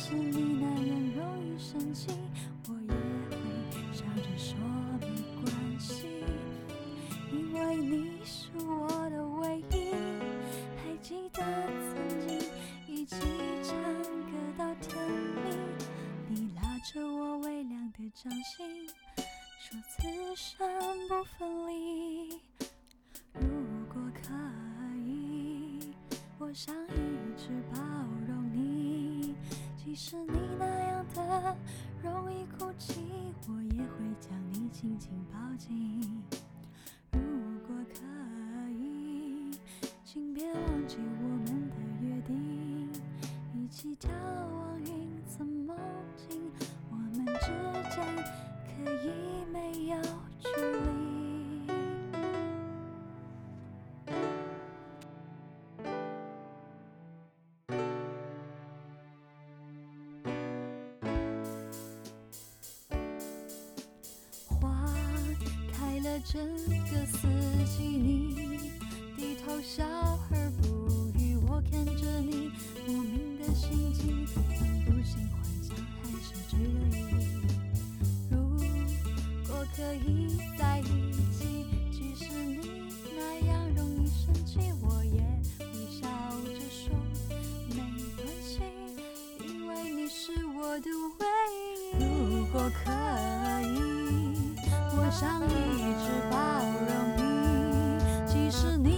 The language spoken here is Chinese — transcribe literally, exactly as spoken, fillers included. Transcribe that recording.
使你那样容易生气，我也会笑着说没关系，因为你是我的唯一。还记得曾经一起唱歌到天明，你拉着我微亮的掌心，说此生不分离。如果可以，我想一直包容你，即使你那样的容易哭泣，我也会将你紧紧抱紧。如果可以，请别忘记我们的约定，一起眺望云层梦境，我们之间可以没有距离。花开了整个四季，你低头笑而不语，我看着你莫名的心悸，分不清幻想还是距离。如果可以在一起，即使你那样容易生气，我也会笑着说没关系，因为你是我的唯一。如果可以，我想一直包容你，即使你